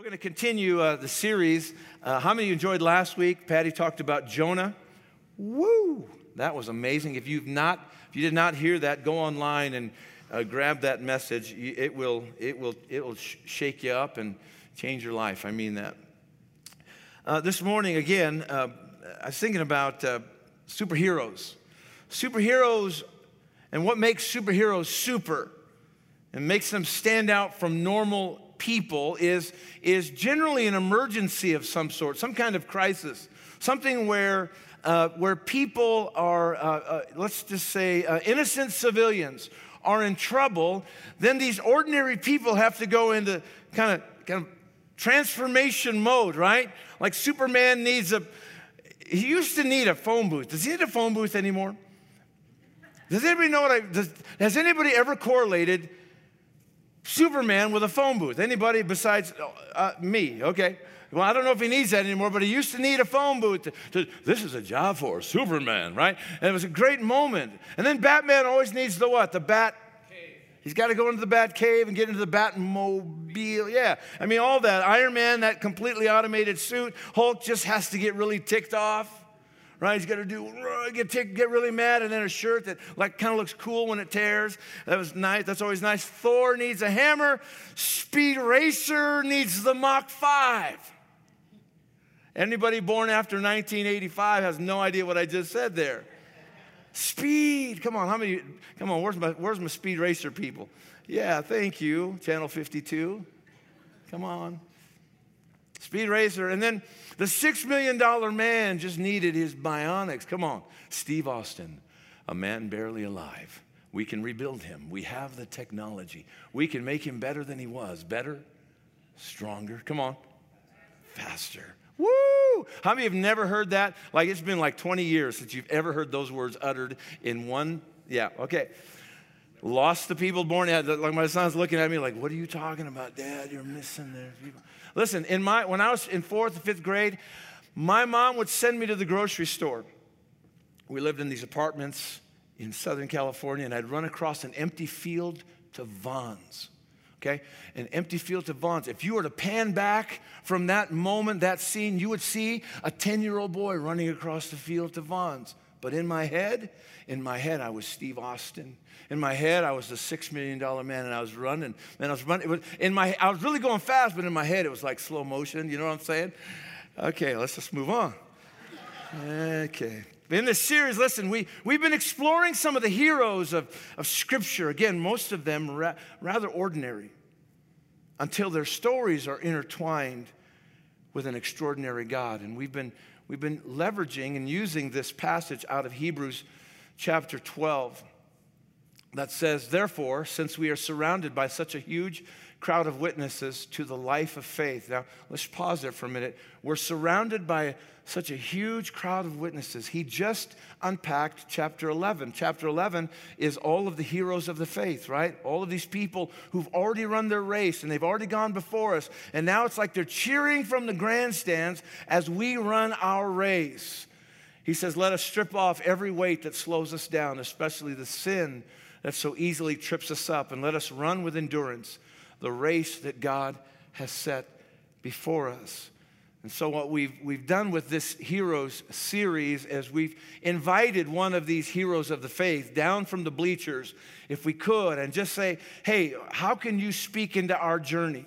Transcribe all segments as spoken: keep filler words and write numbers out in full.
We're going to continue uh, the series. Uh, how many of you enjoyed last week? Patty talked about Jonah. Woo! That was amazing. If you've not, if you did not hear that, go online and uh, grab that message. It will, it will, it will sh- shake you up and change your life. I mean that. Uh, this morning, again, uh, I was thinking about uh, superheroes. Superheroes and what makes superheroes super and makes them stand out from normal people is, is generally an emergency of some sort, some kind of crisis, something where, uh, where people are, uh, uh, let's just say, uh, innocent civilians are in trouble. Then these ordinary people have to go into kind of, kind of transformation mode, right? Like Superman needs a, he used to need a phone booth. Does he need a phone booth anymore? Does anybody know what I, does, has anybody ever correlated Superman with a phone booth? Anybody besides uh, me? Okay. Well, I don't know if he needs that anymore, but he used to need a phone booth. To, to, this is a job for Superman, right? And it was a great moment. And then Batman always needs the what? The Bat Cave. He's got to go into the Bat Cave and get into the Batmobile. Yeah. I mean, all that. Iron Man, that completely automated suit. Hulk just has to get really ticked off. Right, he's got to do get tick, get really mad, and then a shirt that like kind of looks cool when it tears. That was nice. That's always nice. Thor needs a hammer. Speed Racer needs the Mach five. Anybody born after nineteen eighty-five has no idea what I just said there. Speed. Come on, how many? Come on, where's my where's my Speed Racer people? Yeah, thank you, Channel fifty-two. Come on. Speed Racer. And then the six million dollar man just needed his bionics. Come on. Steve Austin, a man barely alive. We can rebuild him. We have the technology. We can make him better than he was. Better, stronger. Come on. Faster. Woo! How many have never heard that? Like it's been like twenty years since you've ever heard those words uttered in one. Yeah, okay. Lost the people born. Like my son's looking at me like, what are you talking about, Dad? You're missing there. Listen, in my when I was in fourth and fifth grade, my mom would send me to the grocery store. We lived in these apartments in Southern California, and I'd run across an empty field to Vons. Okay? An empty field to Vons. If you were to pan back from that moment, that scene, you would see a ten-year-old boy running across the field to Vons. But in my head, in my head, I was Steve Austin. In my head, I was the six million dollar man, and I was running. And I was running. It was, in my, I was really going fast, but in my head, it was like slow motion. You know what I'm saying? Okay, let's just move on. Okay. In this series, listen, we, we've been exploring some of the heroes of, of Scripture. Again, most of them ra- rather ordinary until their stories are intertwined with an extraordinary God. And we've been, we've been leveraging and using this passage out of Hebrews chapter twelve. That says, therefore, since we are surrounded by such a huge crowd of witnesses to the life of faith. Now, let's pause there for a minute. We're surrounded by such a huge crowd of witnesses. He just unpacked chapter eleven. Chapter eleven is all of the heroes of the faith, right? All of these people who've already run their race and they've already gone before us. And now it's like they're cheering from the grandstands as we run our race. He says, let us strip off every weight that slows us down, especially the sin that so easily trips us up, and let us run with endurance the race that God has set before us. And so what we've, we've done with this Heroes series is we've invited one of these heroes of the faith down from the bleachers, if we could, and just say, hey, how can you speak into our journey?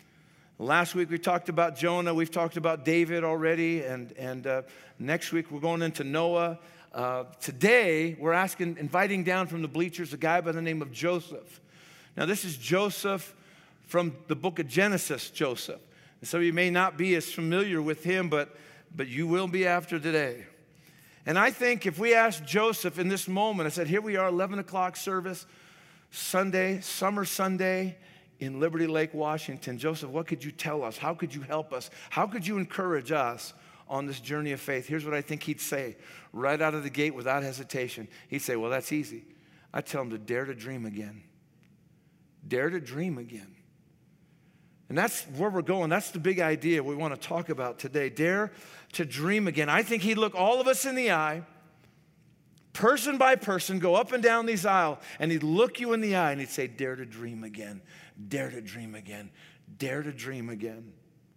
Last week we talked about Jonah. We've talked about David already, and, and uh, next week we're going into Noah. Uh, today, we're asking, inviting down from the bleachers a guy by the name of Joseph. Now, this is Joseph from the book of Genesis, Joseph. And some of you may not be as familiar with him, but, but you will be after today. And I think if we asked Joseph in this moment, I said, here we are, eleven o'clock service, Sunday, summer Sunday in Liberty Lake, Washington. Joseph, what could you tell us? How could you help us? How could you encourage us on this journey of faith? Here's what I think he'd say right out of the gate without hesitation. He'd say, well, that's easy. I tell him to dare to dream again. Dare to dream again. And that's where we're going. That's the big idea we want to talk about today. Dare to dream again. I think he'd look all of us in the eye, person by person, go up and down these aisles, and he'd look you in the eye and he'd say, dare to dream again. Dare to dream again. Dare to dream again.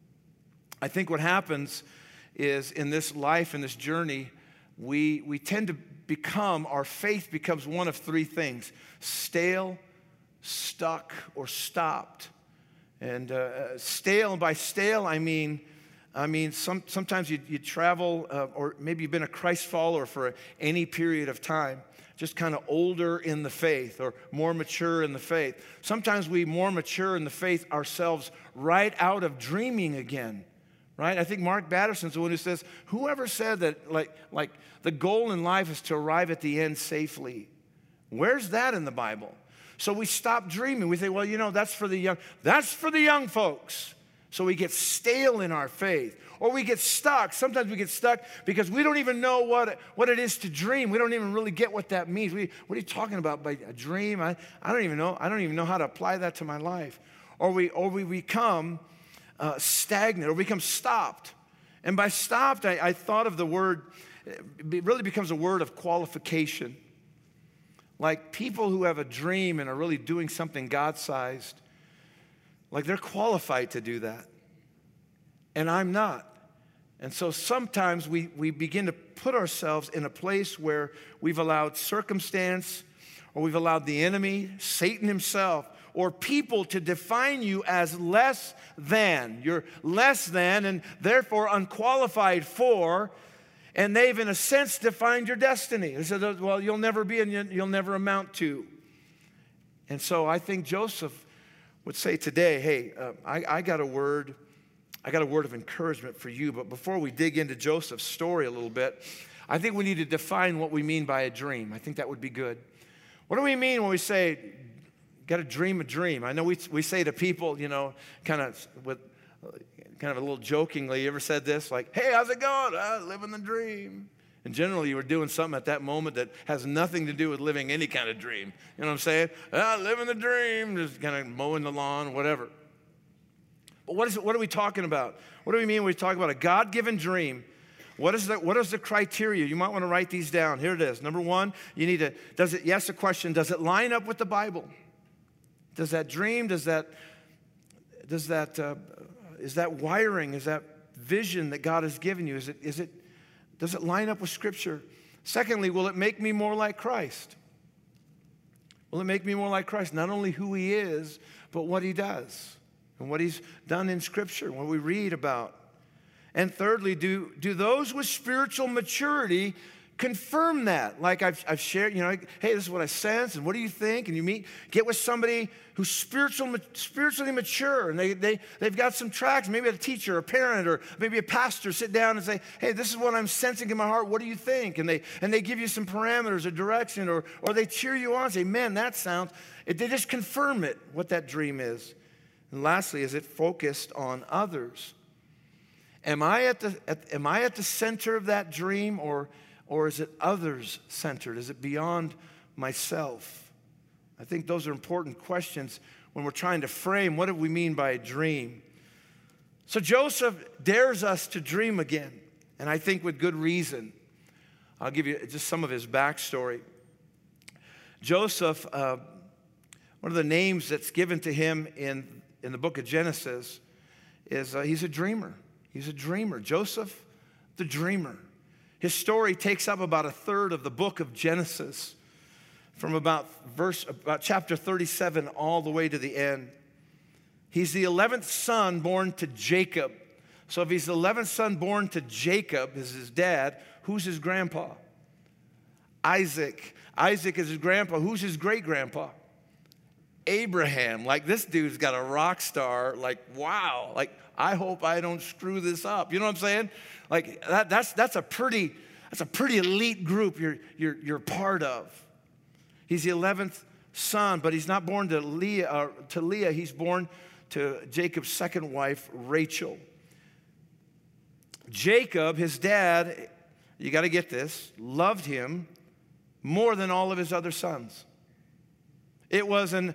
I think what happens is in this life, in this journey, we, we tend to become, our faith becomes one of three things: stale, stuck, or stopped. And uh, stale, and by stale, I mean, I mean some, sometimes you, you travel, uh, or maybe you've been a Christ follower for any period of time, just kind of older in the faith or more mature in the faith. Sometimes we more mature in the faith ourselves right out of dreaming again. Right? I think Mark Batterson's the one who says, whoever said that like, like the goal in life is to arrive at the end safely? Where's that in the Bible? So we stop dreaming. We say, well, you know, that's for the young. That's for the young folks. So we get stale in our faith. Or we get stuck. Sometimes we get stuck because we don't even know what, what it is to dream. We don't even really get what that means. We, what are you talking about by a dream? I, I don't even know. I don't even know how to apply that to my life. Or we, or we become Uh, stagnant, or become stopped. And by stopped, I, I thought of the word, it really becomes a word of qualification. Like people who have a dream and are really doing something God-sized, like they're qualified to do that. And I'm not. And so sometimes we, we begin to put ourselves in a place where we've allowed circumstance, or we've allowed the enemy, Satan himself, or people to define you as less than. You're less than and therefore unqualified for, and they've in a sense defined your destiny. They said, well, you'll never be and you'll never amount to. And so I think Joseph would say today, hey, uh, I, I got a word, I got a word of encouragement for you. But before we dig into Joseph's story a little bit, I think we need to define what we mean by a dream. I think that would be good. What do we mean when we say, got to dream a dream? I know we we say to people, you know, kind of with kind of a little jokingly, you ever said this? Like, hey, how's it going? Uh, living the dream. And generally, you were doing something at that moment that has nothing to do with living any kind of dream. You know what I'm saying? Ah, living the dream, just kind of mowing the lawn, whatever. But what is it? What are we talking about? What do we mean when we talk about a God-given dream? What is the, what is the criteria? You might want to write these down. Here it is. Number one, you need to, does it, yes, the question, does it line up with the Bible? Does that dream, does that, does that, uh, is that wiring, is that vision that God has given you, is it, is it, does it line up with Scripture? Secondly, will it make me more like Christ? Will it make me more like Christ? Not only who He is, but what He does and what He's done in Scripture, what we read about. And thirdly, do, do those with spiritual maturity confirm that? Like I've, I've shared, you know, like, hey, this is what I sense, and what do you think? And you meet, get with somebody who's spiritual, spiritually mature, and they, they, they've got some tracks, maybe a teacher, a parent, or maybe a pastor, sit down and say, hey, this is what I'm sensing in my heart. What do you think? And they, and they give you some parameters or direction, or, or they cheer you on and say, man, that sounds, it, they just confirm it, what that dream is. And lastly, is it focused on others? Am I at the, at, am I at the center of that dream, or Or is it others-centered? Is it beyond myself? I think those are important questions when we're trying to frame what do we mean by a dream. So Joseph dares us to dream again, and I think with good reason. I'll give you just some of his backstory. Joseph, uh, one of the names that's given to him in, in the book of Genesis is uh, he's a dreamer. He's a dreamer. Joseph, the dreamer. His story takes up about a third of the book of Genesis, from about verse, about chapter thirty-seven all the way to the end. He's the eleventh son born to Jacob. So if he's the eleventh son born to Jacob, is his dad, who's his grandpa? Isaac. Isaac is his grandpa. Who's his great-grandpa? Abraham. Like, this dude's got a rock star. Like, wow. Like, I hope I don't screw this up. You know what I'm saying? Like, that, that's, that's, a pretty, that's a pretty elite group you're, you're, you're part of. He's the eleventh son, but he's not born to Leah, uh, to Leah. He's born to Jacob's second wife, Rachel. Jacob, his dad, you got to get this, loved him more than all of his other sons. It was an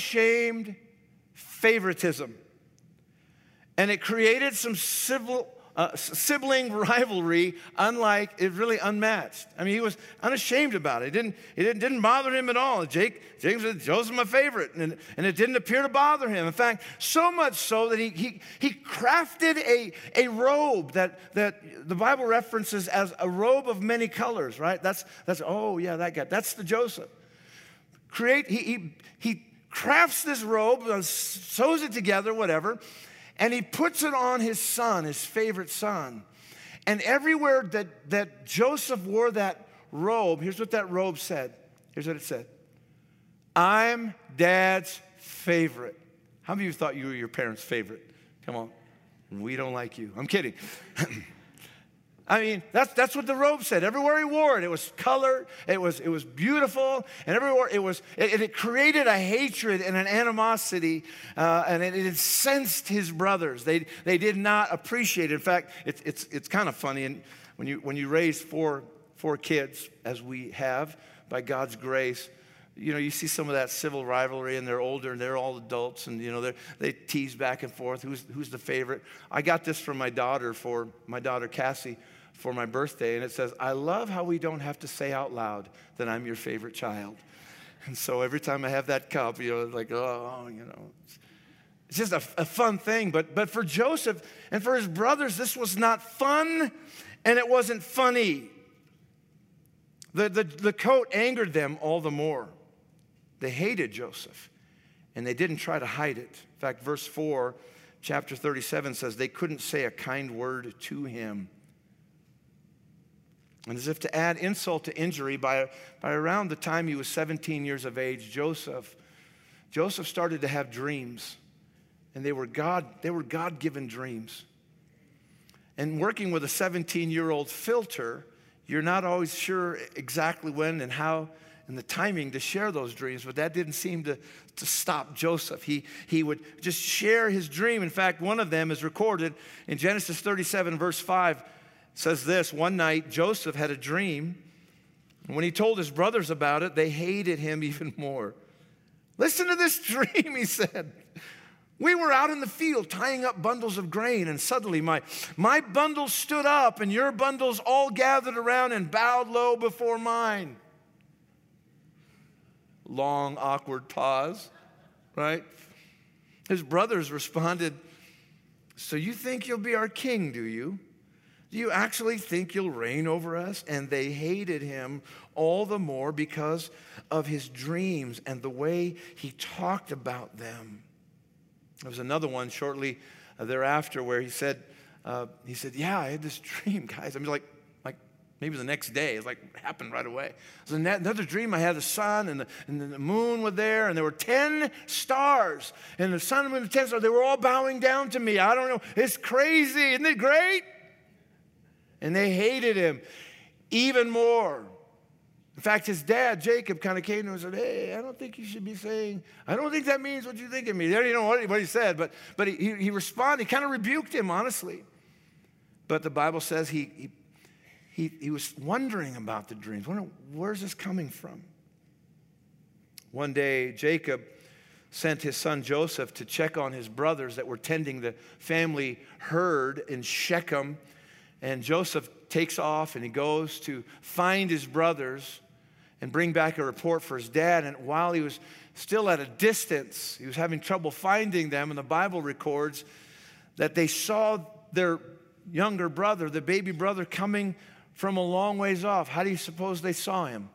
unashamed favoritism. And it created some civil uh, sibling rivalry unlike, it really unmatched. I mean, he was unashamed about it. It didn't, it didn't, didn't bother him at all. Jake, James said, Joseph's my favorite, and, and it didn't appear to bother him. In fact, so much so that he, he, he crafted a, a robe that, that the Bible references as a robe of many colors, right? That's, that's oh, yeah, that guy. That's the Joseph. Create, he, he, he crafts this robe, uh, sews it together, whatever, and he puts it on his son, his favorite son. And everywhere that, that Joseph wore that robe, here's what that robe said. Here's what it said. I'm Dad's favorite. How many of you thought you were your parents' favorite? Come on. We don't like you. I'm kidding. I mean, that's, that's what the robe said. Everywhere he wore it, it was colored, it was, it was beautiful, and everywhere it was, it, it created a hatred and an animosity, uh, and it, it incensed his brothers. They, they did not appreciate it. In fact, it, it's, it's kind of funny, and when you, when you raise four, four kids, as we have, by God's grace, you know, you see some of that civil rivalry, and they're older, and they're all adults, and, you know, they tease back and forth, who's, who's the favorite. I got this from my daughter, for my daughter Cassie, for my birthday, and it says, I love how we don't have to say out loud that I'm your favorite child. And so every time I have that cup, you know, it's like, oh, you know, it's just a, a fun thing. But, but for Joseph and for his brothers, this was not fun, and it wasn't funny. The, the, the coat angered them all the more. They hated Joseph, and they didn't try to hide it. In fact, verse four, chapter thirty-seven says they couldn't say a kind word to him. And as if to add insult to injury, by, by around the time he was seventeen years of age, Joseph, Joseph started to have dreams. And they were God, they were God-given dreams. And working with a seventeen-year-old filter, you're not always sure exactly when and how and the timing to share those dreams, but that didn't seem to, to stop Joseph. He, he would just share his dream. In fact, one of them is recorded in Genesis thirty-seven, verse five. Says this, one night Joseph had a dream, and when he told his brothers about it, they hated him even more. Listen to this dream, he said. We were out in the field tying up bundles of grain, and suddenly my, my bundle stood up, and your bundles all gathered around and bowed low before mine. Long, awkward pause, right? His brothers responded, so you think you'll be our king, do you? Do you actually think you'll reign over us? And they hated him all the more because of his dreams and the way he talked about them. There was another one shortly thereafter where he said, uh, he said, yeah, I had this dream, guys. I mean, like, like maybe the next day. It's like it happened right away. It was another dream. I had the sun and the, and the moon were there, and there were ten stars. And the sun and the moon and the ten stars, they were all bowing down to me. I don't know. It's crazy. Isn't it great? And they hated him even more. In fact, his dad, Jacob, kind of came to him and said, hey, I don't think you should be saying, I don't think that means what you think of me. They don't know what he, what he said, but, but he, he responded. He kind of rebuked him, honestly. But the Bible says he, he, he, he was wondering about the dreams. Wondering, where's this coming from? One day, Jacob sent his son Joseph to check on his brothers that were tending the family herd in Shechem. And Joseph takes off and he goes to find his brothers and bring back a report for his dad. And while he was still at a distance, he was having trouble finding them. And the Bible records that they saw their younger brother, the baby brother, coming from a long ways off. How do you suppose they saw him?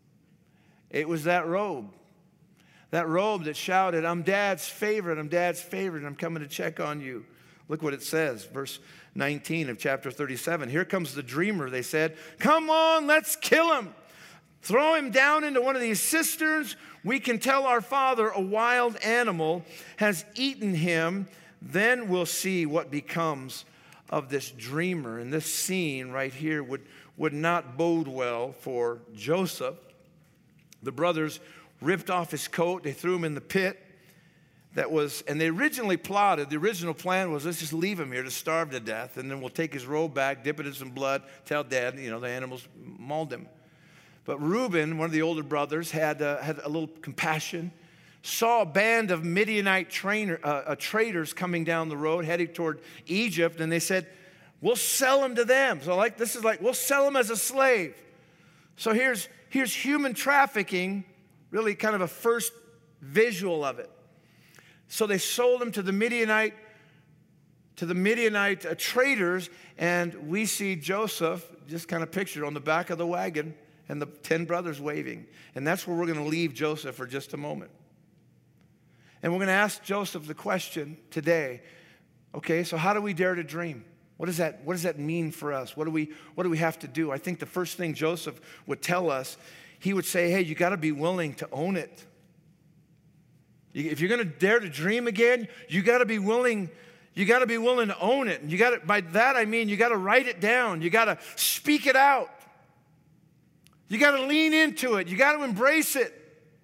It was that robe. That robe that shouted, I'm Dad's favorite, I'm Dad's favorite, I'm coming to check on you. Look what it says, verse nineteen of chapter thirty-seven. Here comes the dreamer, they said. Come on, let's kill him. Throw him down into one of these cisterns. We can tell our father a wild animal has eaten him. Then we'll see what becomes of this dreamer. And this scene right here would, would not bode well for Joseph. The brothers ripped off his coat. They threw him in the pit. That was, and they originally plotted, the original plan was, let's just leave him here to starve to death, and then we'll take his robe back, dip it in some blood, tell Dad, you know, the animals mauled him. But Reuben, one of the older brothers, had, uh, had a little compassion, saw a band of Midianite trainer, uh, uh, traders coming down the road, heading toward Egypt, and they said, We'll sell him to them. So like this is like, we'll sell him as a slave. So here's, here's human trafficking, really kind of a first visual of it. So they sold him to the Midianite, to the Midianite uh, traders, and we see Joseph just kind of pictured on the back of the wagon and the ten brothers waving. And that's where we're going to leave Joseph for just a moment. And we're going to ask Joseph the question today, okay, so how do we dare to dream? What does that, what does that mean for us? What do we, what do we have to do? I think the first thing Joseph would tell us, he would say, hey, you got to be willing to own it. If you're going to dare to dream again, you got to be willing, you got to be willing to own it. And you got to, by that I mean you got to write it down. You got to speak it out. You got to lean into it. You got to embrace it.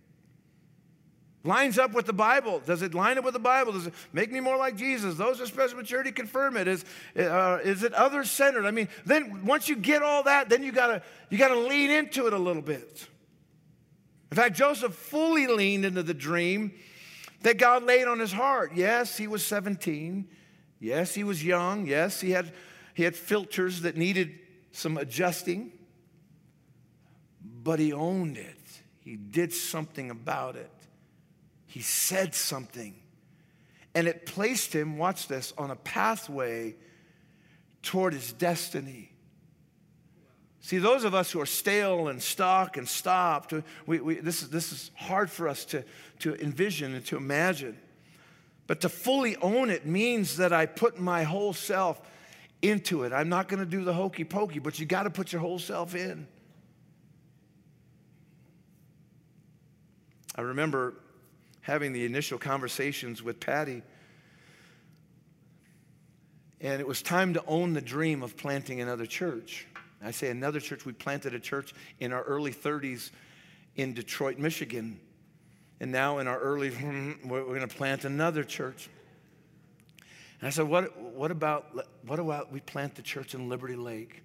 Lines up with the Bible. Does it line up with the Bible? Does it make me more like Jesus? Those of special maturity confirm it. Is, uh, is it other-centered? I mean, then once you get all that, then you gotta you gotta lean into it a little bit. In fact, Joseph fully leaned into the dream that God laid on his heart. Yes, he was seventeen. Yes, he was young. Yes, he had he had filters that needed some adjusting. But he owned it. He did something about it. He said something. And it placed him, watch this, on a pathway toward his destiny. See, those of us who are stale and stuck and stopped, we, we, this, is, this is hard for us to, to envision and to imagine. But to fully own it means that I put my whole self into it. I'm not going to do the hokey pokey, but you got to put your whole self in. I remember having the initial conversations with Patty, and it was time to own the dream of planting another church. I say another church. We planted a church in our early thirties in Detroit, Michigan. And now in our early, we're going to plant another church. And I said, what, what about, what about we plant the church in Liberty Lake?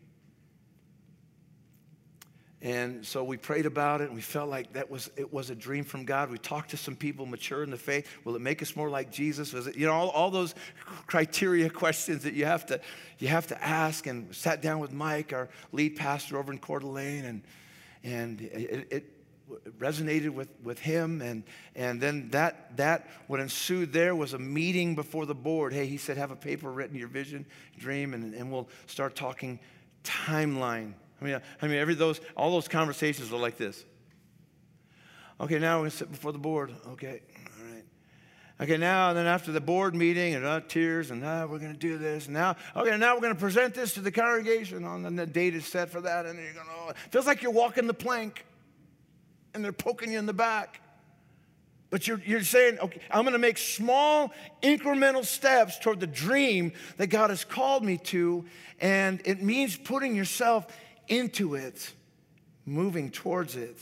And so we prayed about it, and we felt like that was it was a dream from God. We talked to some people mature in the faith. Will it make us more like Jesus? Was it, you know, all, all those criteria questions that you have to you have to ask. And sat down with Mike, our lead pastor over in Coeur d'Alene, and and it, it resonated with, with him. And and then that that what ensued there was a meeting before the board. Hey, he said, have a paper written, your vision, dream, and, and we'll start talking timeline. I mean, I mean, every those all those conversations are like this. Okay, now we're gonna sit before the board. Okay, all right. Okay, now and then after the board meeting and uh, tears and uh, we're gonna do this. And now, okay, now we're gonna present this to the congregation on and the date is set for that. And you're gonna. Oh, it feels like you're walking the plank, and they're poking you in the back. But you're you're saying, okay, I'm gonna make small incremental steps toward the dream that God has called me to, and it means putting yourself into it, moving towards it.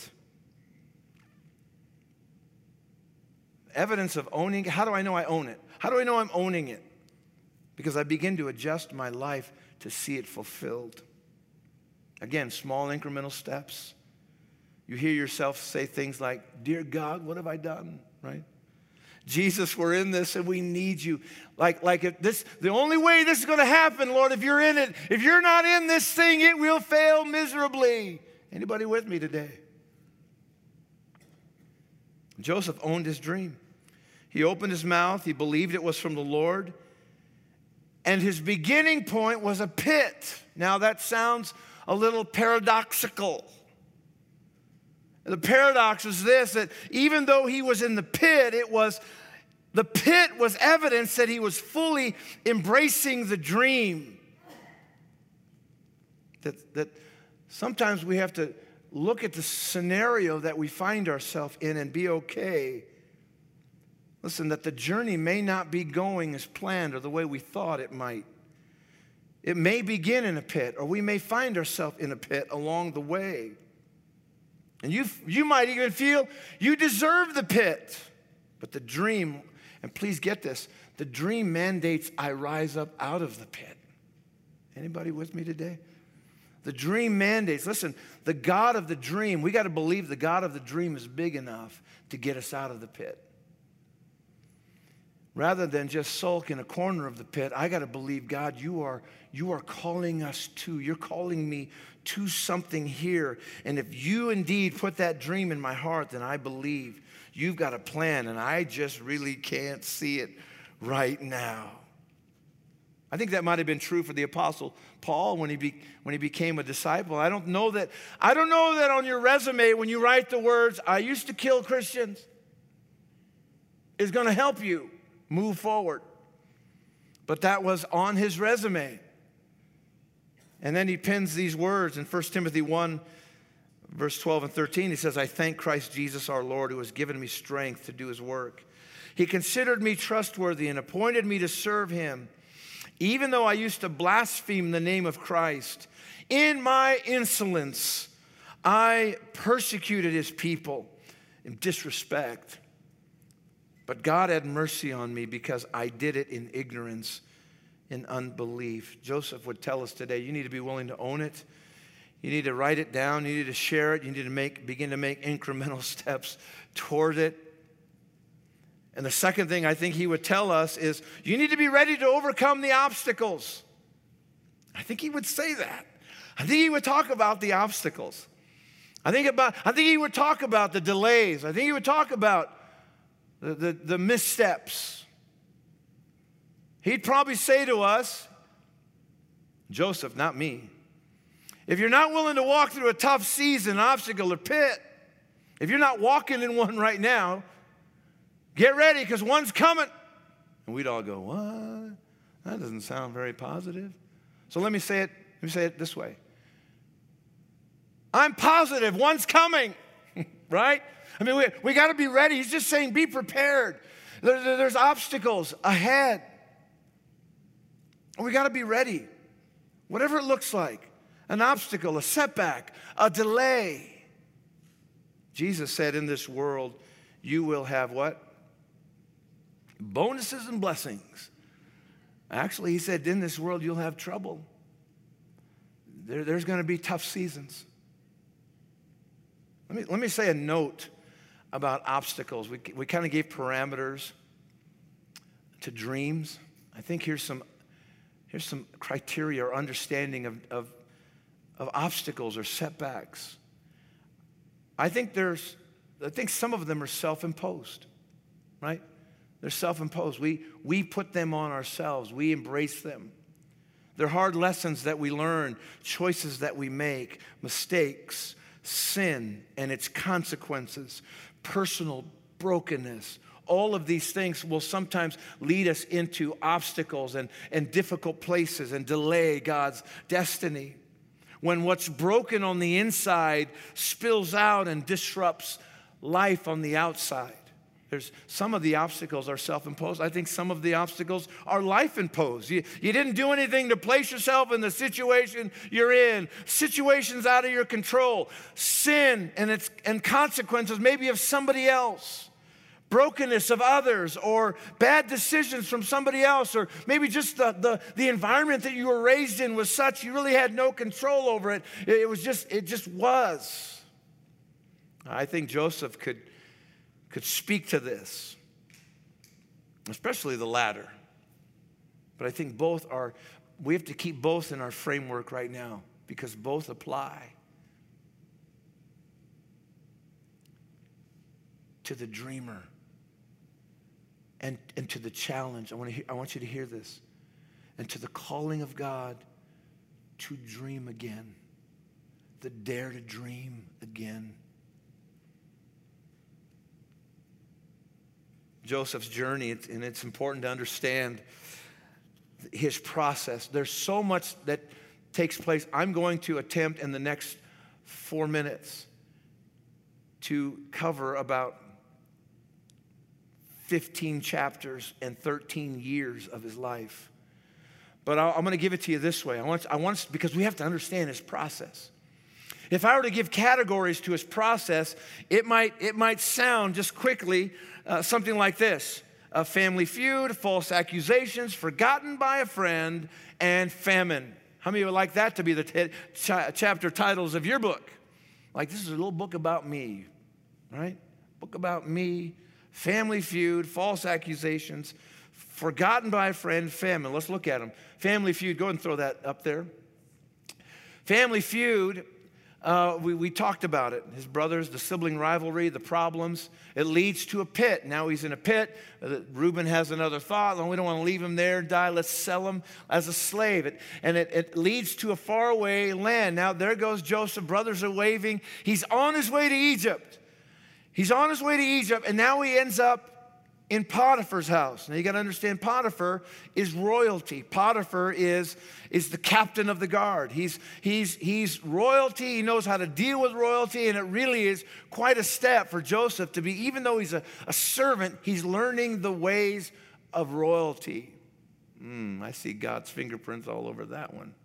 Evidence of owning. How do I know I own it? How do I know I'm owning it? Because I begin to adjust my life to see it fulfilled. Again, small incremental steps. You hear yourself say things like, dear God, what have I done? Right? Jesus, we're in this and we need you. Like, like if this, the only way this is going to happen, Lord, if you're in it, if you're not in this thing, it will fail miserably. Anybody with me today? Joseph owned his dream. He opened his mouth. He believed it was from the Lord. And his beginning point was a pit. Now that sounds a little paradoxical. The paradox is this, that even though he was in the pit, it was, the pit was evidence that he was fully embracing the dream. That, that sometimes we have to look at the scenario that we find ourselves in and be okay. Listen, that the journey may not be going as planned or the way we thought it might. It may begin in a pit, or we may find ourselves in a pit along the way. And you, you might even feel you deserve the pit. But the dream, and please get this, the dream mandates I rise up out of the pit. Anybody with me today? The dream mandates, listen, the God of the dream, we got to believe the God of the dream is big enough to get us out of the pit. Rather than just sulk in a corner of the pit, I got to believe, God, you are, you are calling us to, you're calling me to something here. And if you indeed put that dream in my heart, then I believe you've got a plan, and I just really can't see it right now. I think that might have been true for the Apostle Paul when he, be, when he became a disciple. I don't know that, I don't know that on your resume when you write the words, I used to kill Christians, is going to help you move forward. But that was on his resume. And then he pins these words in First Timothy one, verse twelve and thirteen. He says, I thank Christ Jesus our Lord, who has given me strength to do his work. He considered me trustworthy and appointed me to serve him, even though I used to blaspheme the name of Christ. In my insolence, I persecuted his people in disrespect. But God had mercy on me because I did it in ignorance, in unbelief. Joseph would tell us today, you need to be willing to own it. You need to write it down. You need to share it. You need to make, begin to make incremental steps toward it. And the second thing I think he would tell us is you need to be ready to overcome the obstacles. I think he would say that. I think he would talk about the obstacles. I think, about, I think he would talk about the delays. I think he would talk about the, the, the missteps. He'd probably say to us, Joseph, not me, if you're not willing to walk through a tough season, obstacle, or pit, if you're not walking in one right now, get ready because one's coming. And we'd all go, what? That doesn't sound very positive. So let me say it, let me say it this way. I'm positive one's coming, right? I mean, we, we got to be ready. He's just saying be prepared. There, there, there's obstacles ahead. And we got to be ready. Whatever it looks like, an obstacle, a setback, a delay. Jesus said in this world, you will have what? Bonuses and blessings. Actually, he said, in this world, you'll have trouble. There, there's going to be tough seasons. Let me, let me say a note about obstacles. We, we kind of gave parameters to dreams. I think here's some, here's some criteria or understanding of, of, of obstacles or setbacks. I think there's, I think some of them are self-imposed, right? They're self-imposed. We, we put them on ourselves. We embrace them. They're hard lessons that we learn, choices that we make, mistakes, sin and its consequences, personal brokenness. All of these things will sometimes lead us into obstacles and, and difficult places and delay God's destiny. When what's broken on the inside spills out and disrupts life on the outside. There's some of the obstacles are self-imposed. I think some of the obstacles are life-imposed. You, you didn't do anything to place yourself in the situation you're in. Situations out of your control. Sin and its and consequences maybe of somebody else. Brokenness of others or bad decisions from somebody else, or maybe just the, the, the environment that you were raised in was such you really had no control over it. It, it was just, it just was. I think Joseph could could speak to this, especially the latter. But I think both are, we have to keep both in our framework right now because both apply to the dreamer and, and to the challenge. I want to hear, I want you to hear this. And to the calling of God to dream again, the dare to dream again. Joseph's journey, and it's important to understand his process. There's so much that takes place. I'm going to attempt in the next four minutes to cover about fifteen chapters and thirteen years of his life. But I'm going to give it to you this way. I want, I want, because we have to understand his process. If I were to give categories to his process, it might, it might sound just quickly uh, something like this. A family feud, false accusations, forgotten by a friend, and famine. How many would like that to be the t- ch- chapter titles of your book? Like, this is a little book about me, right? Book about me, family feud, false accusations, Forgotten by a friend, famine. Let's look at them. Family Feud, go ahead and throw that up there. Family Feud, uh, we, we talked about it. His brothers, the sibling rivalry, the problems. It leads to a pit. Now he's in a pit. Uh, Reuben has another thought. We don't want to leave him there, die. Let's sell him as a slave. It, and it, it leads to a faraway land. Now there goes Joseph. Brothers are waving. He's on his way to Egypt. He's on his way to Egypt, and now he ends up in Potiphar's house. Now you got to understand, Potiphar is royalty. Potiphar is, is the captain of the guard. He's, he's, he's royalty. He knows how to deal with royalty, and it really is quite a step for Joseph to be, even though he's a, a servant, he's learning the ways of royalty. Mm, I see God's fingerprints all over that one.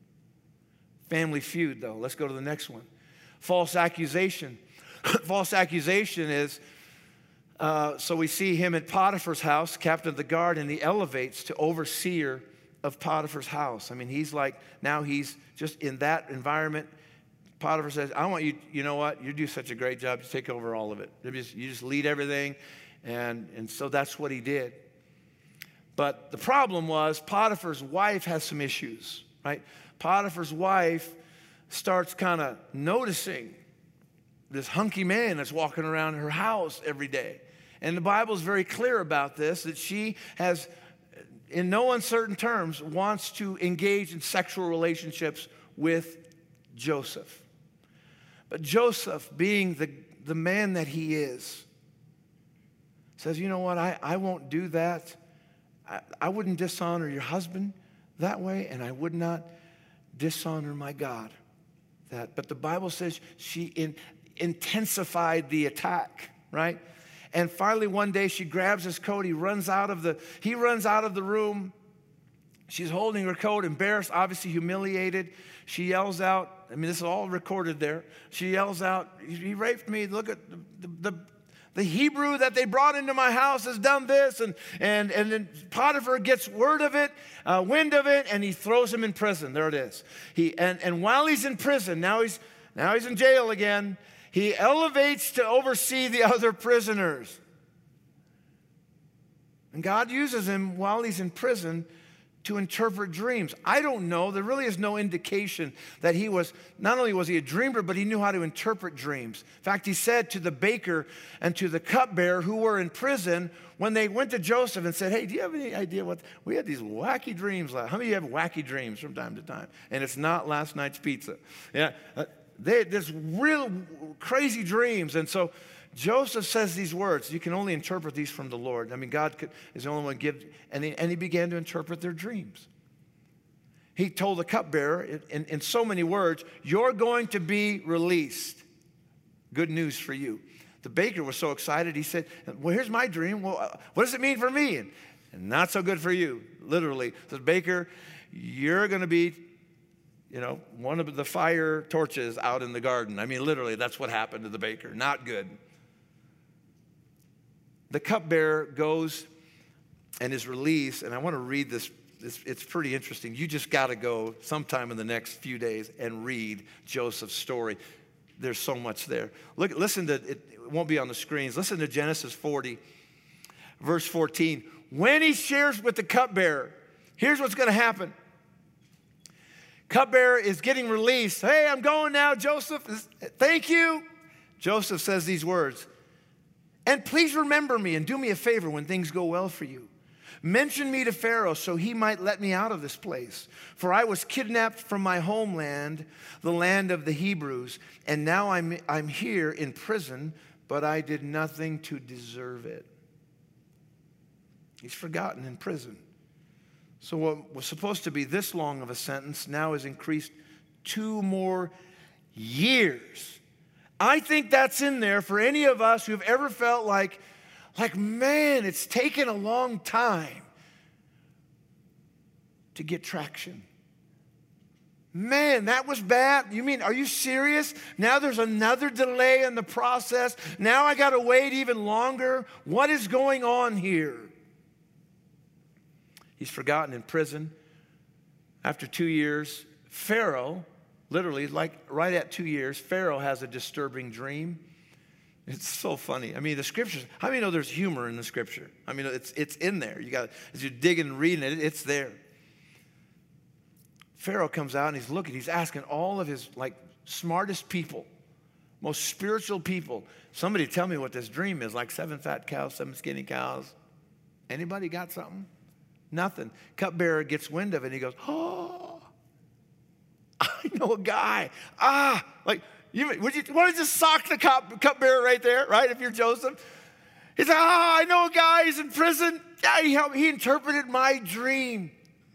Family Feud, though. Let's go to the next one. False accusation. False accusation is, Uh, so we see him at Potiphar's house, captain of the guard, and he elevates to overseer of Potiphar's house. I mean, he's like, now he's just in that environment. Potiphar says, I want you, you know what? You do such a great job to take over all of it. You just, you just lead everything. And, and so that's what he did. But the problem was Potiphar's wife has some issues, right? Potiphar's wife starts kind of noticing this hunky man that's walking around her house every day. And the Bible is very clear about this, that she has, in no uncertain terms, wants to engage in sexual relationships with Joseph. But Joseph, being the, the man that he is, says, you know what, I, I won't do that. I, I wouldn't dishonor your husband that way, and I would not dishonor my God. That. But the Bible says she in, intensified the attack, right? And finally, one day, she grabs his coat. He runs out of the, he runs out of the room. She's holding her coat, embarrassed, obviously humiliated. She yells out, I mean, this is all recorded there. She yells out, he raped me. Look at the, the, the Hebrew that they brought into my house has done this. And, and, and then Potiphar gets word of it, uh, wind of it, and he throws him in prison. There it is. He, and, and while he's in prison, now he's, now he's in jail again, he elevates to oversee the other prisoners. And God uses him while he's in prison to interpret dreams. I don't know. There really is no indication that he was, not only was he a dreamer, but he knew how to interpret dreams. In fact, he said to the baker and to the cupbearer who were in prison, when they went to Joseph and said, hey, do you have any idea what, we had these wacky dreams. How many of you have wacky dreams from time to time? And it's not last night's pizza. Yeah. They had this real crazy dreams. And so Joseph says these words. You can only interpret these from the Lord. I mean, God could, is the only one to give. And he, and he began to interpret their dreams. He told the cupbearer in, in, in so many words, you're going to be released. Good news for you. The baker was so excited. He said, well, here's my dream. Well, uh, what does it mean for me? And, and not so good for you. Literally. The baker, you're going to be, you know, one of the fire torches out in the garden. I mean, literally, that's what happened to the baker. Not good. The cupbearer goes and is released, and I want to read this. It's, it's pretty interesting. You just got to go sometime in the next few days and read Joseph's story. There's so much there. Look, listen to, it, it won't be on the screens. Listen to Genesis forty, verse fourteen. When he shares with the cupbearer, here's what's going to happen. Cupbearer is getting released. Hey, I'm going now, Joseph. Thank you. Joseph says these words. And please remember me and do me a favor when things go well for you. Mention me to Pharaoh so he might let me out of this place. For I was kidnapped from my homeland, the land of the Hebrews, and now I'm, I'm here in prison, but I did nothing to deserve it. He's forgotten in prison. So what was supposed to be this long of a sentence now is increased two more years. I think that's in there for any of us who've ever felt like, like, man, it's taken a long time to get traction. Man, that was bad. You mean, are you serious? Now there's another delay in the process. Now I got to wait even longer. What is going on here? He's forgotten in prison. After two years, Pharaoh, literally, like right at two years, Pharaoh has a disturbing dream. It's so funny. I mean, the scriptures, how many know there's humor in the scripture? I mean, it's it's in there. You got, as you're digging and reading it, it's there. Pharaoh comes out and he's looking, he's asking all of his like smartest people, most spiritual people, somebody tell me what this dream is, like seven fat cows, seven skinny cows. Anybody got something? Nothing. Cupbearer gets wind of it and he goes, oh, I know a guy. Ah, like, You, would you want to just sock the cup, cupbearer right there, right, if you're Joseph? He said, ah, I know a guy, he's in prison. Yeah, he, helped, he interpreted my dream.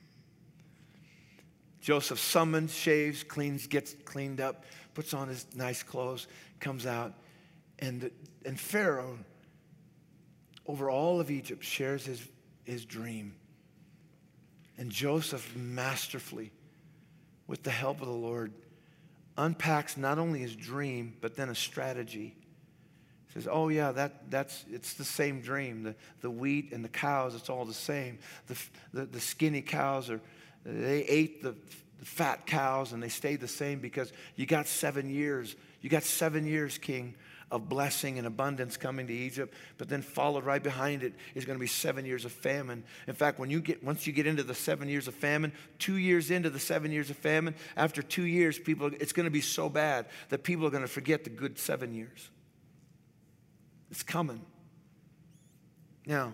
Joseph summons, shaves, cleans, gets cleaned up, puts on his nice clothes, comes out, and, and Pharaoh, over all of Egypt, shares his, his dream. And Joseph masterfully, with the help of the Lord, unpacks not only his dream, but then a strategy. He says, oh yeah, that, that's, it's the same dream. The, the wheat and the cows, it's all the same. The, the, the skinny cows, are they ate the, the fat cows and they stayed the same because you got seven years. You got seven years, king, of blessing and abundance coming to Egypt, but then followed right behind it is going to be seven years of famine. In fact, when you get once you get into the seven years of famine, two years into the seven years of famine, after two years, people it's going to be so bad that people are going to forget the good seven years. It's coming. Now,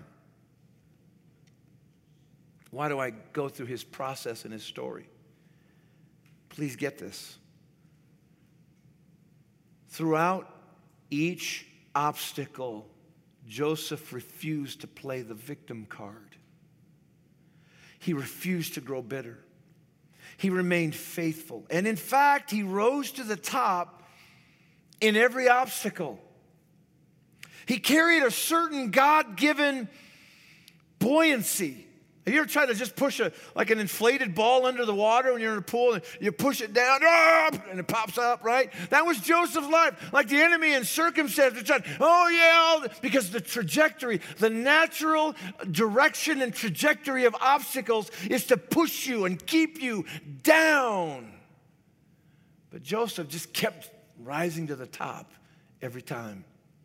why do I go through his process and his story? Please get this. Throughout each obstacle, Joseph refused to play the victim card. He refused to grow bitter. He remained faithful. And in fact, he rose to the top in every obstacle. He carried a certain God-given buoyancy. Have you ever tried to just push a like an inflated ball under the water when you're in a pool and you push it down and it pops up, right? That was Joseph's life. Like the enemy and circumstance were trying, oh yeah, because the trajectory, the natural direction and trajectory of obstacles is to push you and keep you down. But Joseph just kept rising to the top every time.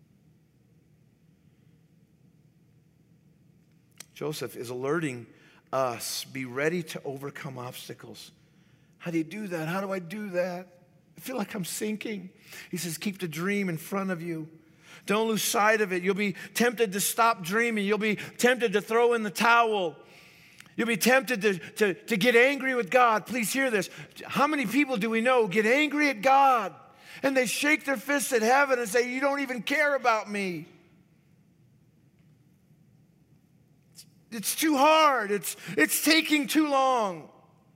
Joseph is alerting us, be ready to overcome obstacles. How do you do that? How do I do that? I feel like I'm sinking. He says, keep the dream in front of you. Don't lose sight of it. You'll be tempted to stop dreaming. You'll be tempted to throw in the towel. You'll be tempted to, to, to get angry with God. Please hear this. How many people do we know get angry at God and they shake their fists at heaven and say, you don't even care about me? It's too hard. It's, it's taking too long.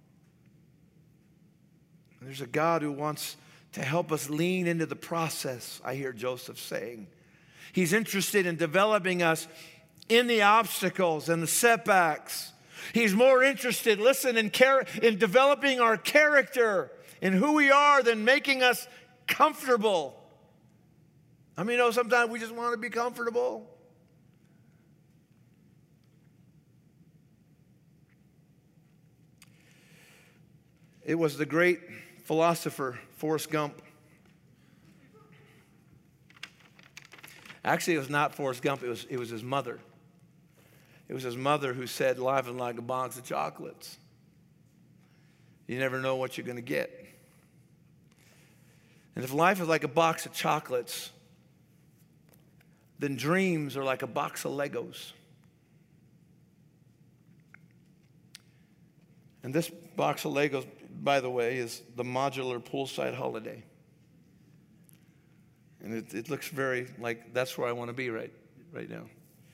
And there's a God who wants to help us lean into the process, I hear Joseph saying. He's interested in developing us in the obstacles and the setbacks. He's more interested, listen, in, char- in developing our character, in who we are, than making us comfortable. I mean, you know, sometimes we just want to be comfortable. It was the great philosopher, Forrest Gump. Actually, it was not Forrest Gump. It was, it was his mother. It was his mother who said, life is like a box of chocolates. You never know what you're going to get. And if life is like a box of chocolates, then dreams are like a box of Legos. And this box of Legos, by the way, is the modular poolside holiday. And it, it looks very like that's where I want to be right, right now.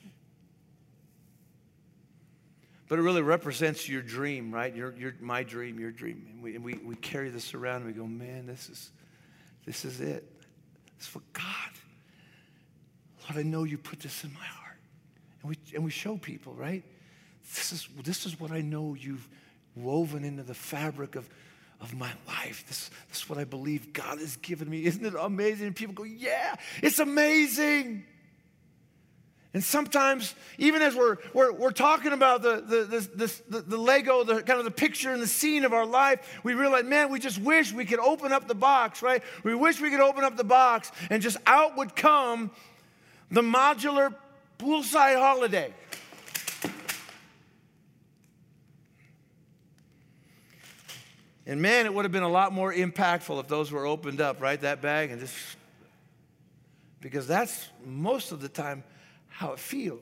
But it really represents your dream, right? Your, your, my dream, your dream. And we, and we, we carry this around and we go, man, this is, this is it. This is for God. Lord, I know you put this in my heart. And we, and we show people, right? This is, this is what I know you've woven into the fabric of, of my life. This, this is what I believe God has given me. Isn't it amazing? And people go, yeah, it's amazing. And sometimes, even as we're, we're, we're talking about the, the, the, the, the Lego, the kind of the picture and the scene of our life, we realize, man, we just wish we could open up the box, right? We wish we could open up the box and just out would come the modular poolside holiday. And man, it would have been a lot more impactful if those were opened up, right? That bag and just, because that's most of the time how it feels.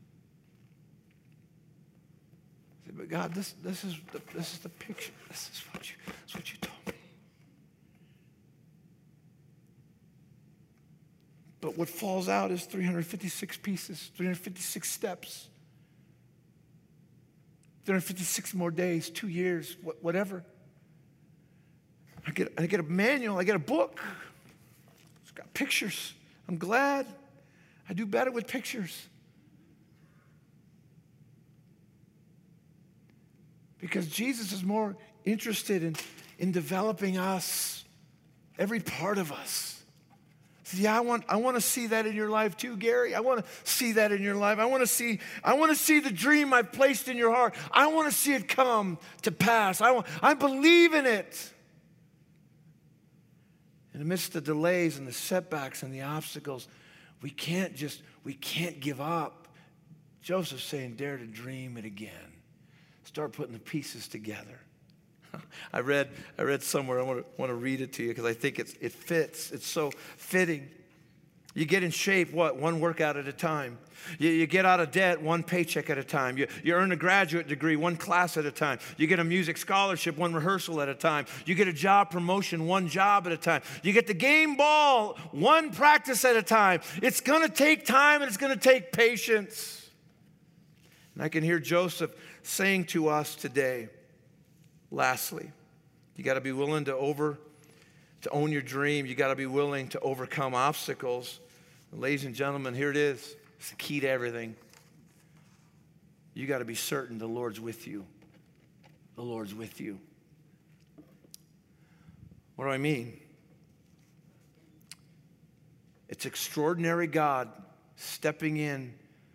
But God, this, this, is the, this is the picture. This is what you, this is what you told me. But what falls out is three hundred fifty-six pieces, three hundred fifty-six steps, three hundred fifty-six more days, two years, whatever. I get, I get a manual, I get a book. It's got pictures. I'm glad. I do better with pictures. Because Jesus is more interested in, in developing us, every part of us. So yeah, I want, I want to see that in your life too, Gary. I want to see that in your life. I want to see, I want to see the dream I've placed in your heart. I want to see it come to pass. I want, I believe in it. In the midst of the delays and the setbacks and the obstacles, we can't just, we can't give up. Joseph's saying, dare to dream it again. Start putting the pieces together. I read, I read somewhere, I want to, want to read it to you because I think it's, it fits. It's so fitting. You get in shape, what? One workout at a time. You, you get out of debt, one paycheck at a time. You, you earn a graduate degree, one class at a time. You get a music scholarship, one rehearsal at a time. You get a job promotion, one job at a time. You get the game ball, one practice at a time. It's going to take time and it's going to take patience. And I can hear Joseph saying to us today, lastly, you got to be willing to over, to own your dream. You got to be willing to overcome obstacles. And ladies and gentlemen, here it is. It's the key to everything. You got to be certain the Lord's with you. The Lord's with you. What do I mean? It's extraordinary God stepping in,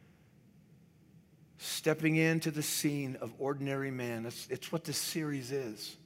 stepping into the scene of ordinary man. It's, it's what this series is.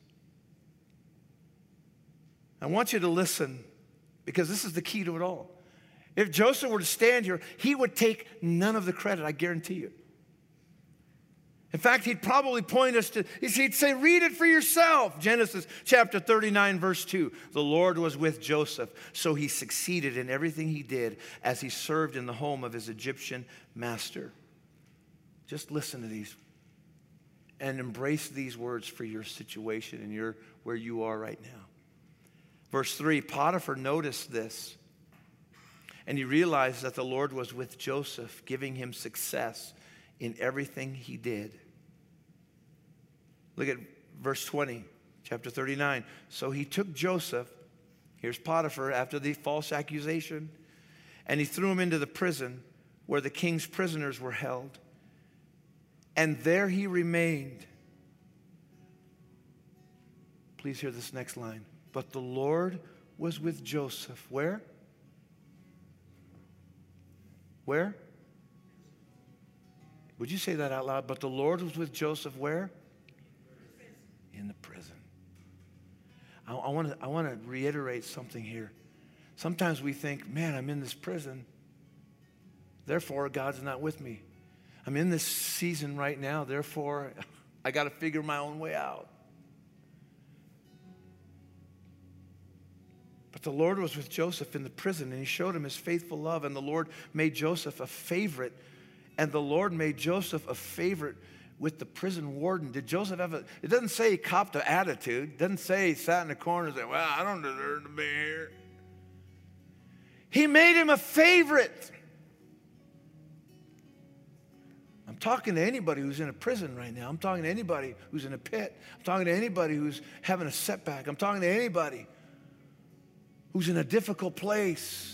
I want you to listen because this is the key to it all. If Joseph were to stand here, he would take none of the credit, I guarantee you. In fact, he'd probably point us to, he'd say, read it for yourself. Genesis chapter thirty-nine, verse two. The Lord was with Joseph, so he succeeded in everything he did as he served in the home of his Egyptian master. Just listen to these and embrace these words for your situation and your, where you are right now. Verse three, Potiphar noticed this, and he realized that the Lord was with Joseph, giving him success in everything he did. Look at verse twenty, chapter thirty-nine. So he took Joseph, here's Potiphar, after the false accusation, and he threw him into the prison where the king's prisoners were held. And there he remained. Please hear this next line. But the Lord was with Joseph. Where? Where? Would you say that out loud? But the Lord was with Joseph where? In the prison. I, I want to I want to reiterate something here. Sometimes we think, man, I'm in this prison. Therefore, God's not with me. I'm in this season right now. Therefore, I got to figure my own way out. But the Lord was with Joseph in the prison, and he showed him his faithful love, and the Lord made Joseph a favorite. And the Lord made Joseph a favorite with the prison warden. Did Joseph have a, it doesn't say he copped an attitude. It doesn't say he sat in the corner and said, well, I don't deserve to be here. He made him a favorite. I'm talking to anybody who's in a prison right now. I'm talking to anybody who's in a pit. I'm talking to anybody who's having a setback. I'm talking to anybody who's in a difficult place.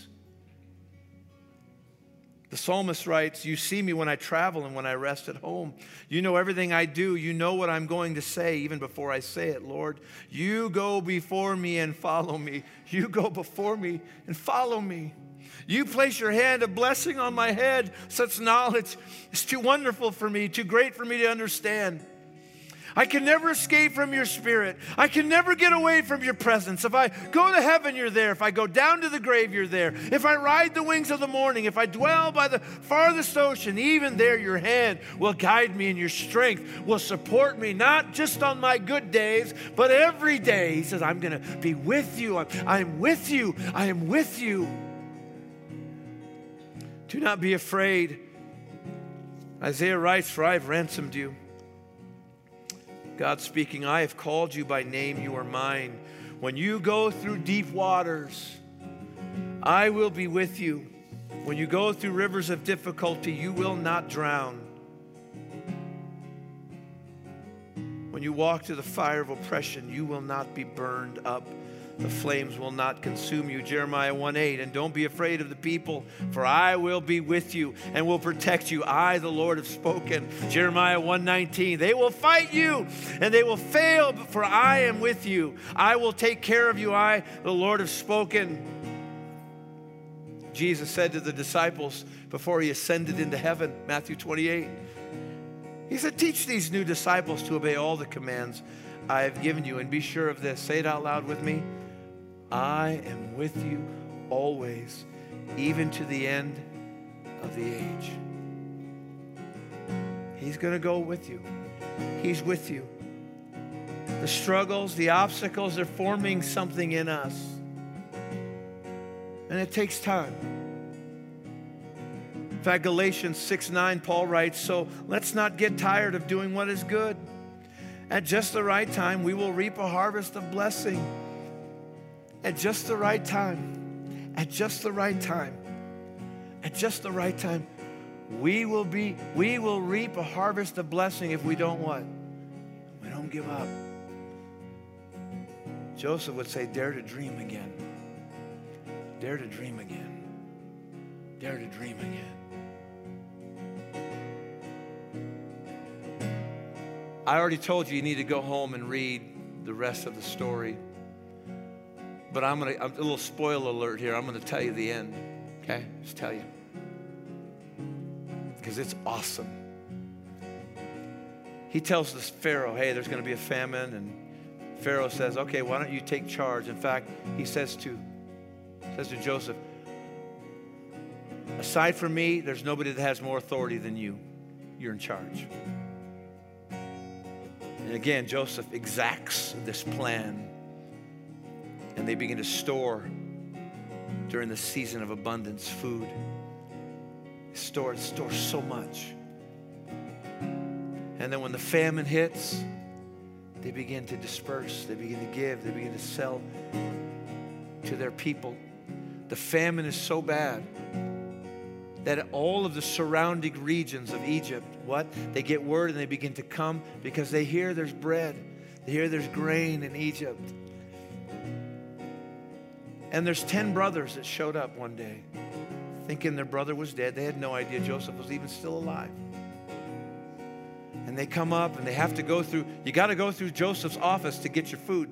The psalmist writes, you see me when I travel and when I rest at home. You know everything I do. You know what I'm going to say even before I say it, Lord. You go before me and follow me. You go before me and follow me. You place your hand of blessing on my head. Such knowledge is too wonderful for me, too great for me to understand. I can never escape from your spirit. I can never get away from your presence. If I go to heaven, you're there. If I go down to the grave, you're there. If I ride the wings of the morning, if I dwell by the farthest ocean, even there your hand will guide me and your strength will support me, not just on my good days, but every day. He says, I'm going to be with you. I'm, I'm with you. I am with you. Do not be afraid. Isaiah writes, for I have ransomed you. God speaking, I have called you by name, you are mine. When you go through deep waters, I will be with you. When you go through rivers of difficulty, you will not drown. When you walk through the fire of oppression, you will not be burned up. The flames will not consume you. Jeremiah one eight, and don't be afraid of the people, for I will be with you and will protect you. I, the Lord, have spoken. Jeremiah one nineteen, they will fight you and they will fail, for I am with you. I will take care of you. I, the Lord, have spoken. Jesus said to the disciples before he ascended into heaven, Matthew twenty-eight, he said, teach these new disciples to obey all the commands I have given you, and be sure of this. Say it out loud with me. I am with you always, even to the end of the age. He's going to go with you. He's with you. The struggles, the obstacles, they're forming something in us. And it takes time. In fact, Galatians six nine, Paul writes, so let's not get tired of doing what is good. At just the right time, we will reap a harvest of blessing. At just the right time, at just the right time, at just the right time, we will be, we will reap a harvest of blessing if we don't what? We don't give up. Joseph would say, dare to dream again. Dare to dream again. Dare to dream again. I already told you you need to go home and read the rest of the story. But I'm going to, a little spoiler alert here. I'm going to tell you the end. Okay? Just tell you. Because it's awesome. He tells this Pharaoh, hey, there's going to be a famine. And Pharaoh says, okay, why don't you take charge? In fact, he says to, says to Joseph, aside from me, there's nobody that has more authority than you. You're in charge. And again, Joseph exacts this plan. And they begin to store during the season of abundance food. Store, store so much. And then when the famine hits, they begin to disperse. They begin to give. They begin to sell to their people. The famine is so bad that all of the surrounding regions of Egypt, what? They get word and they begin to come because they hear there's bread. They hear there's grain in Egypt. And there's ten brothers that showed up one day thinking their brother was dead. They had no idea Joseph was even still alive. And they come up and they have to go through, you got to go through Joseph's office to get your food.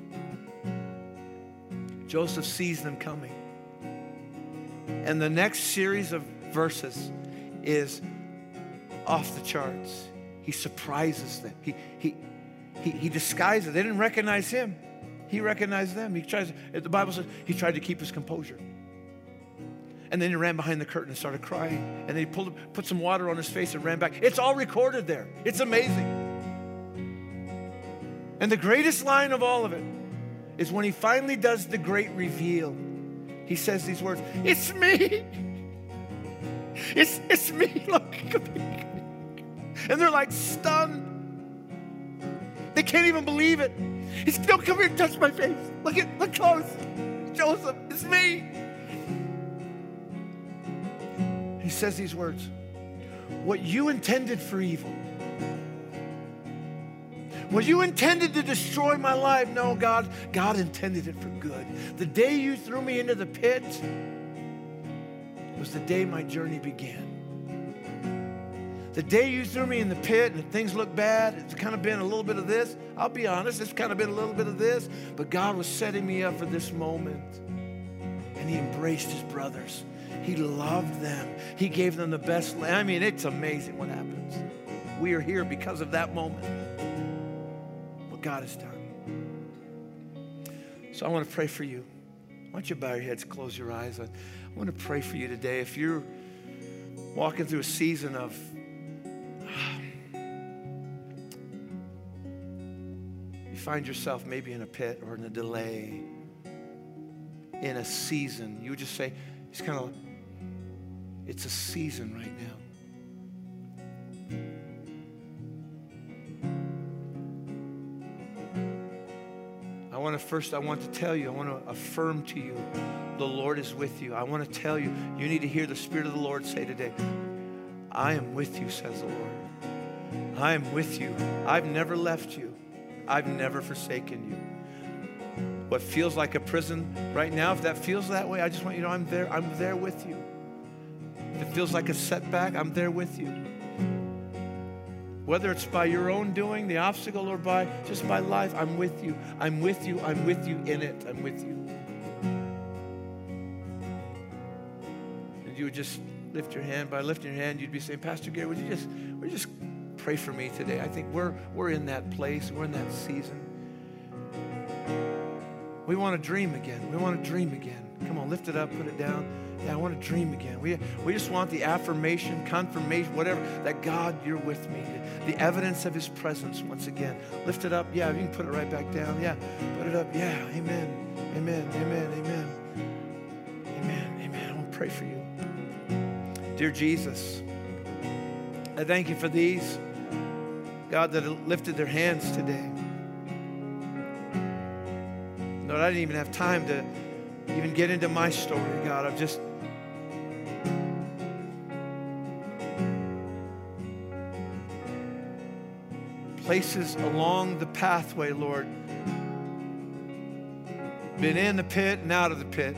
Joseph sees them coming. And the next series of verses is off the charts. He surprises them. He, he, he, he disguises. They didn't recognize him. He recognized them. He tries, the Bible says he tried to keep his composure. And then he ran behind the curtain and started crying. And then he pulled, put some water on his face and ran back. It's all recorded there. It's amazing. And the greatest line of all of it is when he finally does the great reveal. He says these words, it's me. It's, it's me. Look. And they're like stunned. They can't even believe it. He's, don't come here and touch my face. Look at, look close. Joseph, it's me. He says these words, what you intended for evil, what you intended to destroy my life, no, God, God intended it for good. The day you threw me into the pit was the day my journey began. The day you threw me in the pit and things look bad, it's kind of been a little bit of this. I'll be honest, it's kind of been a little bit of this, but God was setting me up for this moment. and he embraced his brothers. He loved them. He gave them the best land. I mean, it's amazing what happens. We are here because of that moment, what God has done. So I want to pray for you. Why don't you bow your heads, close your eyes. I, I want to pray for you today. If you're walking through a season of you find yourself maybe in a pit or in a delay, in a season, you would just say, it's kind of, it's a season right now. I want to first, I want to tell you, I want to affirm to you, the Lord is with you. I want to tell you, you need to hear the Spirit of the Lord say today, I am with you, says the Lord. I am with you. I've never left you. I've never forsaken you. What feels like a prison right now, if that feels that way, I just want you to know I'm there. I'm there with you. If it feels like a setback, I'm there with you. Whether it's by your own doing, the obstacle, or by just by life, I'm with you. I'm with you. I'm with you in it. I'm with you. And you would just lift your hand. By lifting your hand, you'd be saying, Pastor Gary, would you just, would you just pray for me today? I think we're we're in that place. We're in that season. We want to dream again. We want to dream again. Come on, lift it up, put it down. Yeah, I want to dream again. We, we just want the affirmation, confirmation, whatever, that God, you're with me. The evidence of his presence once again. Lift it up. Yeah, you can put it right back down. Yeah, put it up. Yeah, amen. Amen, amen, amen. Amen, amen. I want to pray for you. Dear Jesus, I thank you for these, God, that lifted their hands today. Lord, I didn't even have time to even get into my story, God. I've just places along the pathway, Lord. Been in the pit and out of the pit.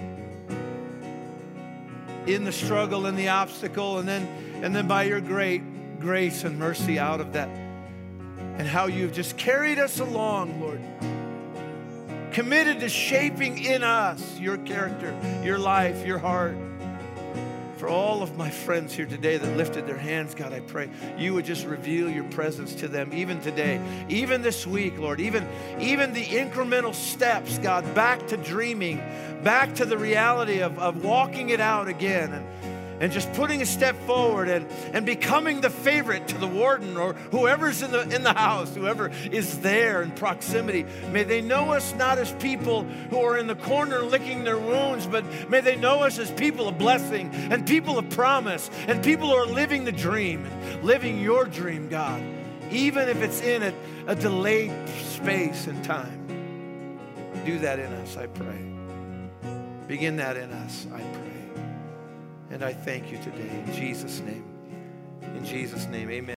In the struggle and the obstacle, and then and then by your great grace and mercy out of that. And how you've just carried us along, Lord. Committed to shaping in us your character, your life, your heart. For all of my friends here today that lifted their hands, God, I pray you would just reveal your presence to them even today, even this week, Lord, even, even the incremental steps, God, back to dreaming, back to the reality of, of walking it out again. And, And just putting a step forward and, and becoming the favorite to the warden or whoever's in the, in the house, whoever is there in proximity. May they know us not as people who are in the corner licking their wounds, but may they know us as people of blessing and people of promise and people who are living the dream and living your dream, God, even if it's in a, a delayed space and time. Do that in us, I pray. Begin that in us, I pray. And I thank you today in Jesus' name. In Jesus' name, amen.